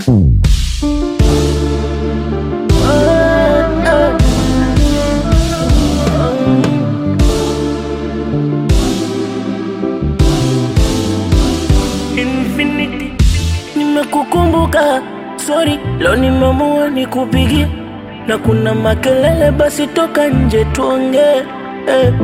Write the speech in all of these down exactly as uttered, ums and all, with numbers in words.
Infinity, nimekukumbuka, sorry, leo nimeamua nikupigie. Na kuna makelele basi toka nje tuongee. eh.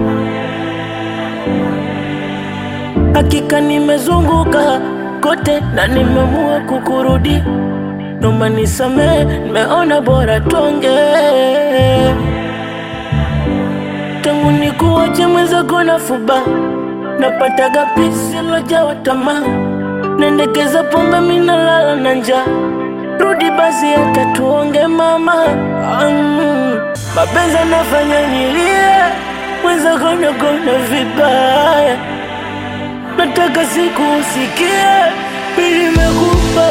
Hakika nimezunguka kote na nimeamua kukurudi. Noma nisamehe, nimeona bora tuongee. Tangu nikuache mwenzako nafuba, napataga pisi lojawa tamaa. Nendekeza pombe mina lala na njaa. Rudi basi hata tuonge mama. um, Mapenzi nafanya nilie, mwenzako nakona vibaya. Nataka siku usikie, mimi nimekupa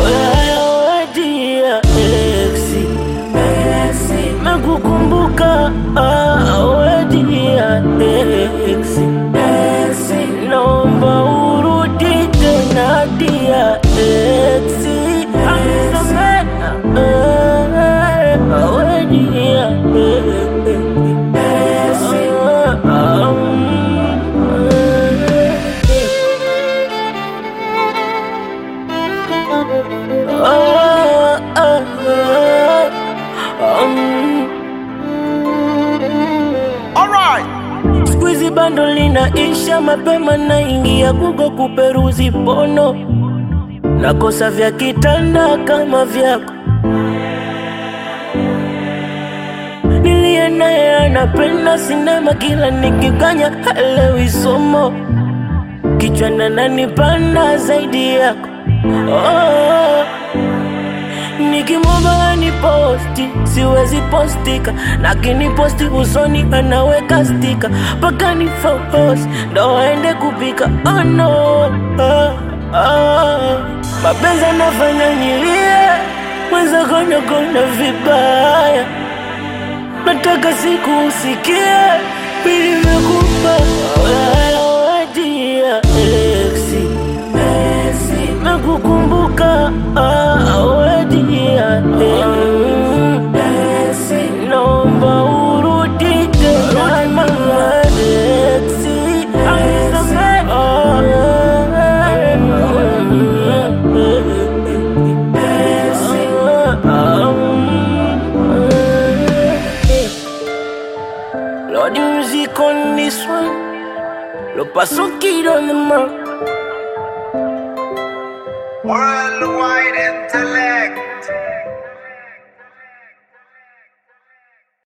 wewe Exi, Exi, nakukumbuka wewe Exi, Exi, naomba urudi tena dia Exi. Squeezy bando linaisha mapema, naingia Google kuperuzi pono. Nakosa vya kitanda kama vyako. Nilie naye anapenda sinema, kila nikikanya halewi somo. Kichwa nanipanda zaidi yako. oh. Nikimwomba ni posti, siwezi postika. Lakini posti usoni anaweka stika. Paka ni focus, ndo aende kupika. Oh no, oh, oh. Mapenzi nafanya nilie, mwenzako nakona vibaya. Nataka siku usikie, mimi nimekupa wewe dia Exi, Exi, nakukumbuka wewe dia Exi, naomba urudi tena mama Exi. Lord, the music on this one, lo paso kid on the mark. Worldwide intellect.